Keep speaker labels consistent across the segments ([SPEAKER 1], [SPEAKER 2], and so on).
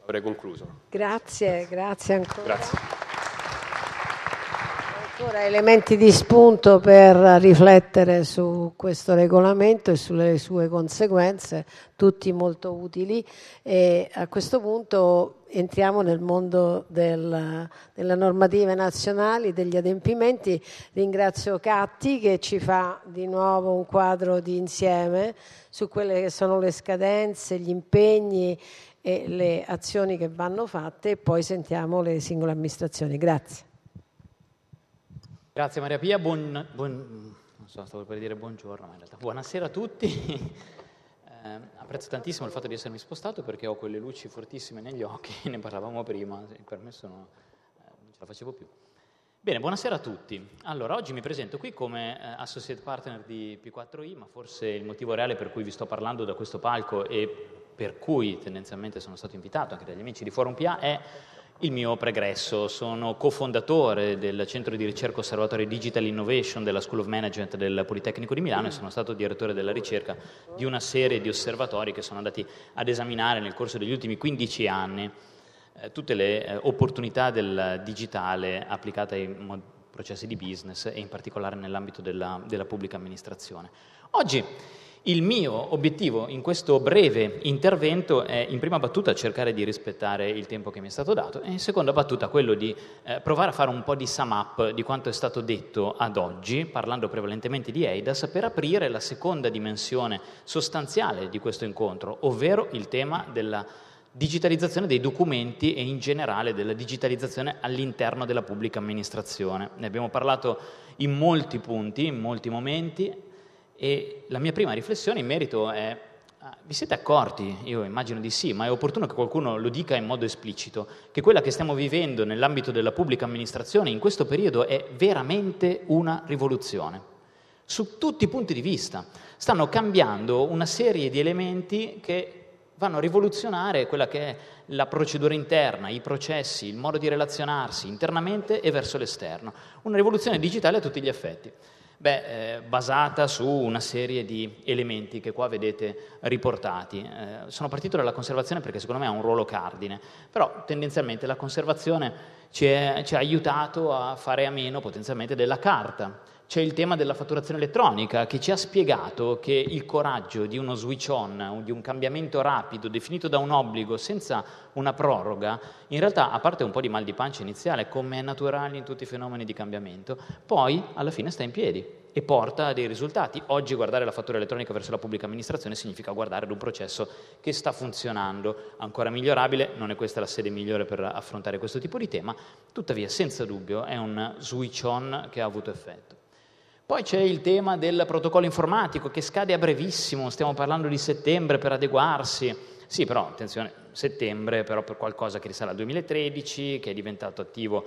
[SPEAKER 1] avrei concluso.
[SPEAKER 2] Grazie ancora.
[SPEAKER 1] Grazie.
[SPEAKER 2] Ancora elementi di spunto per riflettere su questo regolamento e sulle sue conseguenze, tutti molto utili. E a questo punto entriamo nel mondo delle normative nazionali, degli adempimenti. Ringrazio Catti che ci fa di nuovo un quadro di insieme su quelle che sono le scadenze, gli impegni e le azioni che vanno fatte, e poi sentiamo le singole amministrazioni. Grazie.
[SPEAKER 3] Grazie Maria Pia, non so, stavo per dire buongiorno, ma in realtà buonasera a tutti. Apprezzo tantissimo il fatto di essermi spostato perché ho quelle luci fortissime negli occhi, ne parlavamo prima, per me non ce la facevo più. Bene, buonasera a tutti. Allora, oggi mi presento qui come Associate Partner di P4I, ma forse il motivo reale per cui vi sto parlando da questo palco e per cui tendenzialmente sono stato invitato anche dagli amici di Forum PA è il mio pregresso. Sono cofondatore del Centro di Ricerca Osservatorio Digital Innovation della School of Management del Politecnico di Milano e sono stato direttore della ricerca di una serie di osservatori che sono andati ad esaminare nel corso degli ultimi 15 anni tutte le opportunità del digitale applicate ai processi di business e in particolare nell'ambito della pubblica amministrazione. Oggi il mio obiettivo in questo breve intervento è in prima battuta cercare di rispettare il tempo che mi è stato dato e in seconda battuta quello di provare a fare un po' di sum up di quanto è stato detto ad oggi, parlando prevalentemente di eIDAS, per aprire la seconda dimensione sostanziale di questo incontro, ovvero il tema della digitalizzazione dei documenti e in generale della digitalizzazione all'interno della pubblica amministrazione. Ne abbiamo parlato in molti punti, in molti momenti, e la mia prima riflessione in merito è: vi siete accorti, io immagino di sì, ma è opportuno che qualcuno lo dica in modo esplicito, che quella che stiamo vivendo nell'ambito della pubblica amministrazione in questo periodo è veramente una rivoluzione? Su tutti i punti di vista. Stanno cambiando una serie di elementi che vanno a rivoluzionare quella che è la procedura interna, i processi, il modo di relazionarsi internamente e verso l'esterno. Una rivoluzione digitale a tutti gli effetti. Basata su una serie di elementi che qua vedete riportati. Sono partito dalla conservazione perché secondo me ha un ruolo cardine, però tendenzialmente la conservazione ci ha aiutato a fare a meno potenzialmente della carta. C'è il tema della fatturazione elettronica che ci ha spiegato che il coraggio di uno switch on, di un cambiamento rapido definito da un obbligo senza una proroga, in realtà, a parte un po' di mal di pancia iniziale, come è naturale in tutti i fenomeni di cambiamento, poi alla fine sta in piedi e porta a dei risultati. Oggi guardare la fattura elettronica verso la pubblica amministrazione significa guardare ad un processo che sta funzionando, ancora migliorabile, non è questa la sede migliore per affrontare questo tipo di tema, tuttavia senza dubbio è un switch on che ha avuto effetto. Poi c'è il tema del protocollo informatico che scade a brevissimo, stiamo parlando di settembre per adeguarsi. Sì, però, attenzione, settembre però per qualcosa che risale al 2013, che è diventato attivo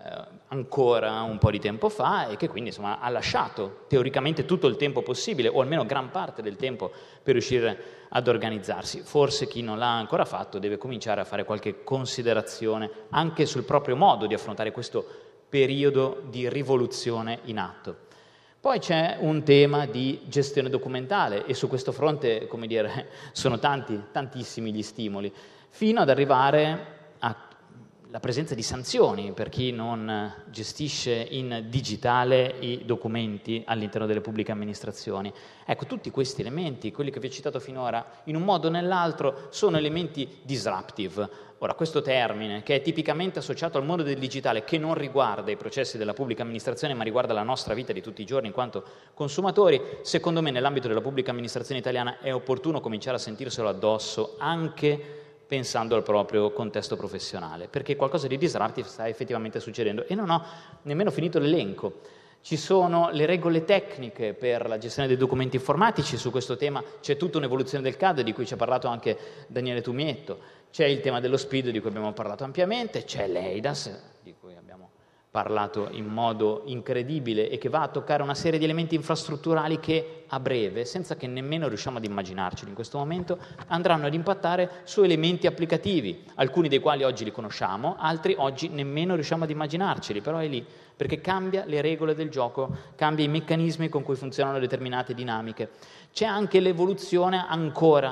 [SPEAKER 3] ancora un po' di tempo fa e che quindi insomma ha lasciato teoricamente tutto il tempo possibile, o almeno gran parte del tempo, per riuscire ad organizzarsi. Forse chi non l'ha ancora fatto deve cominciare a fare qualche considerazione anche sul proprio modo di affrontare questo periodo di rivoluzione in atto. Poi c'è un tema di gestione documentale e su questo fronte, come dire, sono tantissimi gli stimoli, fino ad arrivare alla presenza di sanzioni per chi non gestisce in digitale i documenti all'interno delle pubbliche amministrazioni. Ecco, tutti questi elementi, quelli che vi ho citato finora, in un modo o nell'altro, sono elementi disruptive. Ora, questo termine, che è tipicamente associato al mondo del digitale, che non riguarda i processi della pubblica amministrazione, ma riguarda la nostra vita di tutti i giorni in quanto consumatori, secondo me nell'ambito della pubblica amministrazione italiana è opportuno cominciare a sentirselo addosso anche pensando al proprio contesto professionale, perché qualcosa di disruptive sta effettivamente succedendo. E non ho nemmeno finito l'elenco. Ci sono le regole tecniche per la gestione dei documenti informatici, su questo tema c'è tutta un'evoluzione del CAD di cui ci ha parlato anche Daniele Tumietto, c'è il tema dello SPID di cui abbiamo parlato ampiamente, c'è l'eIDAS di cui abbiamo parlato in modo incredibile e che va a toccare una serie di elementi infrastrutturali che a breve, senza che nemmeno riusciamo ad immaginarceli in questo momento, andranno ad impattare su elementi applicativi, alcuni dei quali oggi li conosciamo, altri oggi nemmeno riusciamo ad immaginarceli, però è lì, perché cambia le regole del gioco, cambia i meccanismi con cui funzionano determinate dinamiche. C'è anche l'evoluzione ancora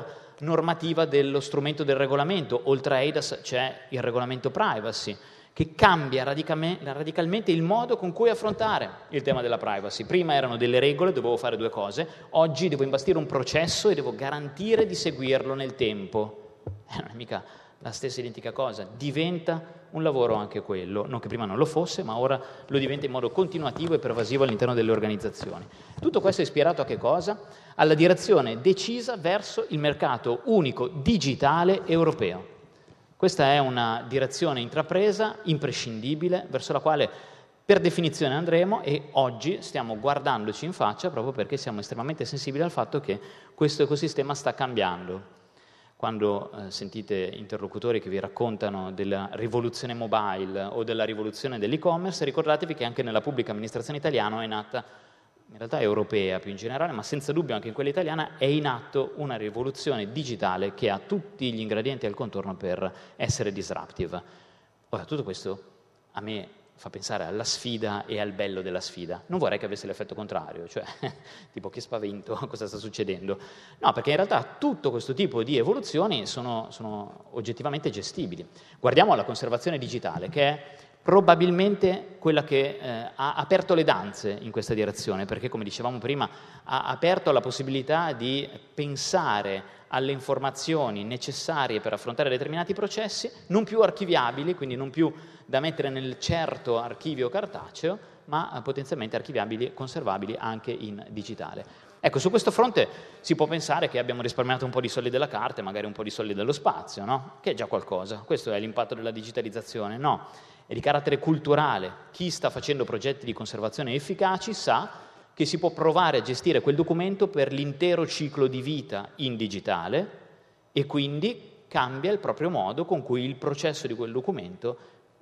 [SPEAKER 3] normativa dello strumento del regolamento. Oltre a eIDAS c'è il regolamento privacy, che cambia radicalmente il modo con cui affrontare il tema della privacy. Prima erano delle regole, dovevo fare due cose, oggi devo imbastire un processo e devo garantire di seguirlo nel tempo. Non è mica la stessa identica cosa, diventa un lavoro anche quello, non che prima non lo fosse, ma ora lo diventa in modo continuativo e pervasivo all'interno delle organizzazioni. Tutto questo è ispirato a che cosa? Alla direzione decisa verso il mercato unico digitale europeo. Questa è una direzione intrapresa, imprescindibile, verso la quale per definizione andremo, e oggi stiamo guardandoci in faccia proprio perché siamo estremamente sensibili al fatto che questo ecosistema sta cambiando. Quando sentite interlocutori che vi raccontano della rivoluzione mobile o della rivoluzione dell'e-commerce, ricordatevi che anche nella pubblica amministrazione italiana è nata, in realtà europea più in generale, ma senza dubbio anche in quella italiana, è in atto una rivoluzione digitale che ha tutti gli ingredienti al contorno per essere disruptive. Ora, tutto questo a me fa pensare alla sfida e al bello della sfida. Non vorrei che avesse l'effetto contrario, cioè tipo che spavento, cosa sta succedendo? No, perché in realtà tutto questo tipo di evoluzioni sono oggettivamente gestibili. Guardiamo alla conservazione digitale, che è probabilmente quella che ha aperto le danze in questa direzione, perché come dicevamo prima ha aperto la possibilità di pensare alle informazioni necessarie per affrontare determinati processi, non più archiviabili, quindi non più da mettere nel certo archivio cartaceo, ma potenzialmente archiviabili e conservabili anche in digitale. Ecco, su questo fronte si può pensare che abbiamo risparmiato un po' di soldi della carta e magari un po' di soldi dello spazio, no? Che è già qualcosa. Questo è l'impatto della digitalizzazione? No, è di carattere culturale. Chi sta facendo progetti di conservazione efficaci sa che si può provare a gestire quel documento per l'intero ciclo di vita in digitale e quindi cambia il proprio modo con cui il processo di quel documento,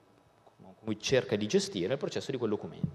[SPEAKER 3] con cui cerca di gestire il processo di quel documento.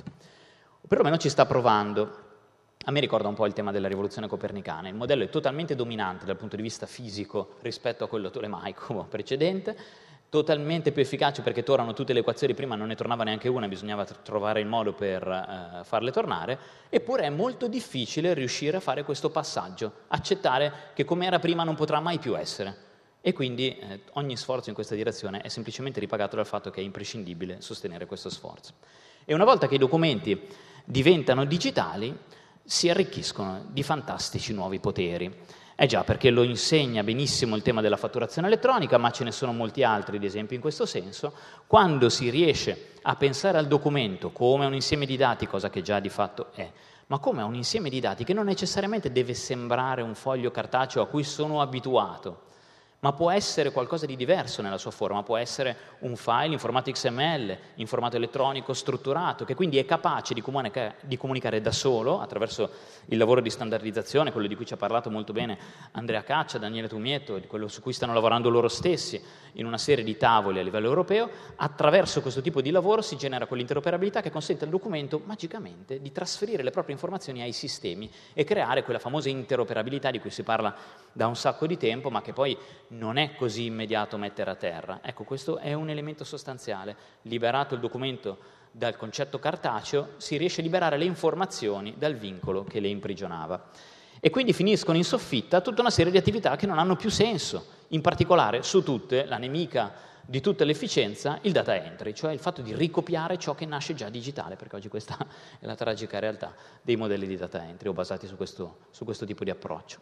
[SPEAKER 3] O perlomeno ci sta provando. A me ricorda un po' il tema della rivoluzione copernicana. Il modello è totalmente dominante dal punto di vista fisico rispetto a quello tolemaico precedente, totalmente più efficace perché tornano tutte le equazioni, prima non ne tornava neanche una, bisognava trovare il modo per farle tornare, eppure è molto difficile riuscire a fare questo passaggio, accettare che come era prima non potrà mai più essere. E quindi ogni sforzo in questa direzione è semplicemente ripagato dal fatto che è imprescindibile sostenere questo sforzo. E una volta che i documenti diventano digitali, si arricchiscono di fantastici nuovi poteri. Già, perché lo insegna benissimo il tema della fatturazione elettronica, ma ce ne sono molti altri di esempi in questo senso. Quando si riesce a pensare al documento come un insieme di dati, cosa che già di fatto è, ma come un insieme di dati che non necessariamente deve sembrare un foglio cartaceo a cui sono abituato, ma può essere qualcosa di diverso nella sua forma, può essere un file in formato XML, in formato elettronico strutturato, che quindi è capace di comunicare da solo, attraverso il lavoro di standardizzazione, quello di cui ci ha parlato molto bene Andrea Caccia, Daniele Tumietto, di quello su cui stanno lavorando loro stessi in una serie di tavoli a livello europeo. Attraverso questo tipo di lavoro si genera quell'interoperabilità che consente al documento magicamente di trasferire le proprie informazioni ai sistemi e creare quella famosa interoperabilità di cui si parla da un sacco di tempo, ma che poi non è così immediato mettere a terra. Ecco, questo è un elemento sostanziale. Liberato il documento dal concetto cartaceo, si riesce a liberare le informazioni dal vincolo che le imprigionava. E quindi finiscono in soffitta tutta una serie di attività che non hanno più senso, in particolare su tutte, la nemica di tutta l'efficienza, il data entry, cioè il fatto di ricopiare ciò che nasce già digitale, perché oggi questa è la tragica realtà dei modelli di data entry o basati su questo tipo di approccio.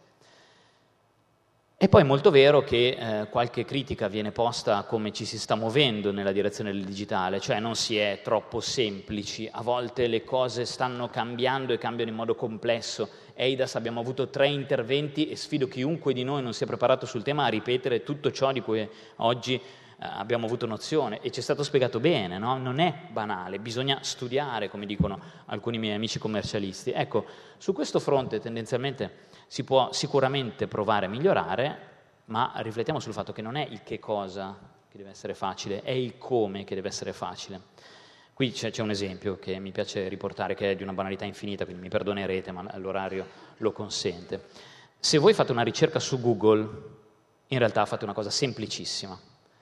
[SPEAKER 3] E poi è molto vero che qualche critica viene posta a come ci si sta muovendo nella direzione del digitale, cioè non si è troppo semplici, a volte le cose stanno cambiando e cambiano in modo complesso. eIDAS abbiamo avuto 3 interventi e sfido chiunque di noi non sia preparato sul tema a ripetere tutto ciò di cui oggi abbiamo avuto nozione, e ci è stato spiegato bene, no? Non è banale, bisogna studiare, come dicono alcuni miei amici commercialisti. Ecco, su questo fronte tendenzialmente si può sicuramente provare a migliorare, ma riflettiamo sul fatto che non è il che cosa che deve essere facile, è il come che deve essere facile. Qui c'è un esempio che mi piace riportare, che è di una banalità infinita, quindi mi perdonerete, ma l'orario lo consente. Se voi fate una ricerca su Google, in realtà fate una cosa semplicissima.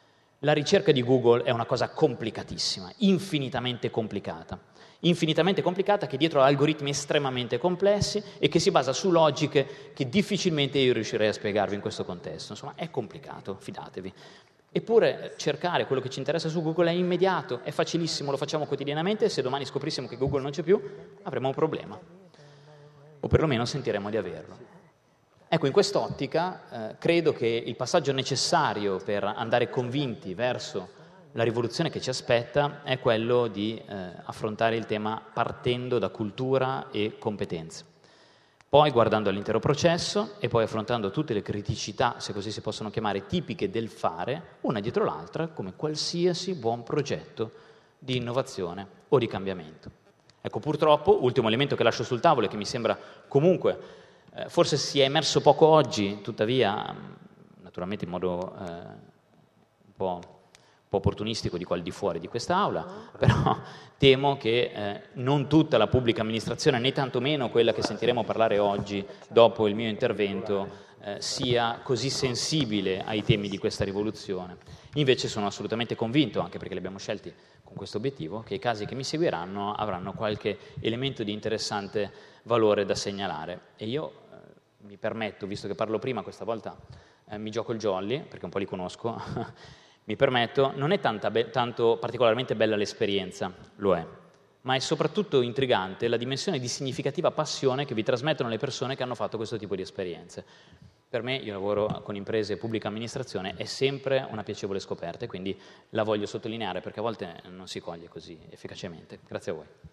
[SPEAKER 3] La ricerca di Google è una cosa complicatissima, infinitamente complicata che dietro ha algoritmi estremamente complessi e che si basa su logiche che difficilmente io riuscirei a spiegarvi in questo contesto. Insomma, è complicato, fidatevi. Eppure cercare quello che ci interessa su Google è immediato, è facilissimo, lo facciamo quotidianamente e se domani scoprissimo che Google non c'è più avremo un problema, o perlomeno sentiremo di averlo. Ecco, in quest'ottica credo che il passaggio necessario per andare convinti verso la rivoluzione che ci aspetta è quello di affrontare il tema partendo da cultura e competenze. Poi guardando all'intero processo e poi affrontando tutte le criticità, se così si possono chiamare, tipiche del fare, una dietro l'altra, come qualsiasi buon progetto di innovazione o di cambiamento. Ecco, purtroppo, ultimo elemento che lascio sul tavolo e che mi sembra comunque, forse sia emerso poco oggi, tuttavia, naturalmente in modo un po' opportunistico di qua al di fuori di quest'aula, però temo che non tutta la pubblica amministrazione, né tantomeno quella che sentiremo parlare oggi dopo il mio intervento, sia così sensibile ai temi di questa rivoluzione. Invece sono assolutamente convinto, anche perché li abbiamo scelti con questo obiettivo, che i casi che mi seguiranno avranno qualche elemento di interessante valore da segnalare. E io mi permetto, visto che parlo prima, questa volta mi gioco il jolly, perché un po' li conosco, mi permetto, non è tanto particolarmente bella l'esperienza, lo è, ma è soprattutto intrigante la dimensione di significativa passione che vi trasmettono le persone che hanno fatto questo tipo di esperienze. Per me, io lavoro con imprese e pubblica amministrazione, è sempre una piacevole scoperta e quindi la voglio sottolineare perché a volte non si coglie così efficacemente. Grazie a voi.